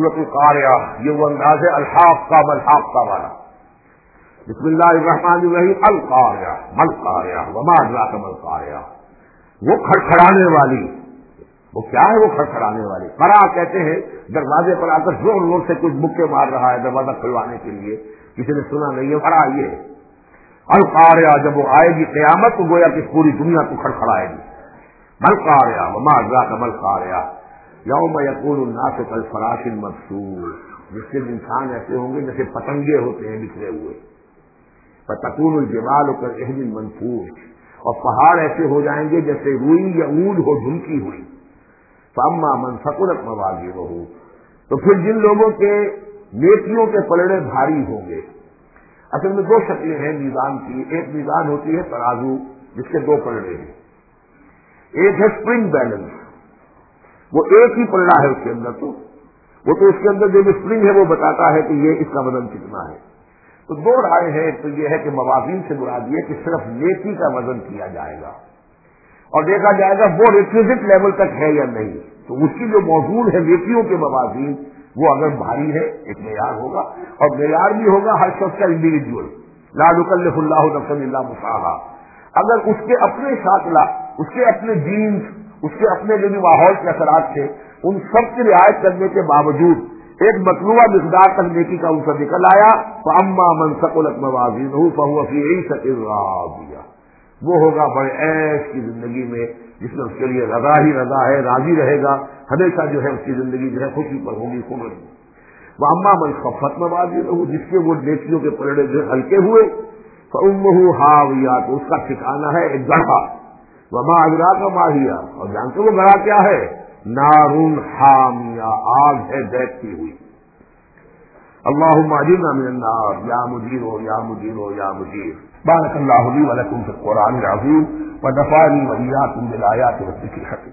سورۃ القاریہ یہ وہ انداز ہے الحاقہ ملحاقہ والا. بسم اللہ الرحمن الرحیم. القاریہ ملقاریہ وما ادراک ملقاریہ. وہ کھڑکھڑانے والی. وہ کیا ہے وہ کھڑکھڑانے والی؟ قرا کہتے ہیں دروازے پر آ کر زور زور سے کچھ مکے مار رہا ہے دروازہ کھلوانے کے لیے، کسی نے سنا نہیں ہے. قرا یہ ہے القاریہ. جب وہ آئے گی قیامت تو گویا کہ پوری دنیا کو کھڑکھڑائے گی. ملقاریہ وما ادراک ملقاریہ. یوم یکون الناس کالفراش المبثوث. جس سے انسان ایسے ہوں گے جیسے پتنگے ہوتے ہیں بکھرے ہوئے. فتکون الجبال کالعہن المنفوش. اور پہاڑ ایسے ہو جائیں گے جیسے روئی یا اونٹ ہو ڈھلکی ہوئی. فاما من ثقلت موازینہ. تو پھر جن لوگوں کے نیکیوں کے پلڑے بھاری ہوں گے. اصل میں دو شکلیں ہیں میزان کی. ایک میزان ہوتی ہے ترازو جس کے دو پلڑے ہیں. ایک ہے اسپرنگ بیلنس. وہ ایک ہی پلڑا ہے اس کے اندر. تو وہ تو اس کے اندر جو اسپرنگ ہے وہ بتاتا ہے کہ یہ اس کا وزن کتنا ہے. تو دو رائے ہیں. ایک تو یہ ہے کہ موازین سے مراد یہ کہ صرف نیکی کا وزن کیا جائے گا اور دیکھا جائے گا وہ ریکویزٹ لیول تک ہے یا نہیں. تو اس کی جو موجود ہے نیکیوں کے موازین وہ اگر بھاری ہے ایک معیار ہوگا اور معیار بھی ہوگا ہر شخص کا انڈیویجول. لا یکلف اللہ نفسا الا وسعها. اگر اس کے اپنے شاکلہ، اس کے اپنے جینز، اس کے اپنے جو بھی ماحول کے اثرات تھے ان سب کی رعایت کرنے کے باوجود ایک مطلوبہ مقدار تک نیکی کا ان سے نکل آیا فاما من ثقلت موازینہ فهو فی عیشۃ راضیہ. وہ ہوگا بڑے عیش کی زندگی میں جس میں اس کے لیے رضا ہی رضا ہے، راضی رہے گا ہمیشہ. جو ہے اس کی زندگی جو ہے خوشی پر ہوگی، خوب ہوگی. واما من خفت موازینہ، جس کے وہ نیکیوں کے پلڑے جو ہلکے ہوئے فامہ ہاویہ، تو اس کا ٹھکانہ ہے ایک گڑھا. وما ادراک ما ہی، اور جانتے وہ گڑھا کیا ہے؟ نار حامیہ، آگ ہے دیکھتی ہوئی. اللہم اجرنا من النار یا مجیر یا مجیر یا مجیر. بارک اللہ لی ولکم فی القرآن العظیم ونفعنی وإیاکم بالآیات والذکر الحکیم.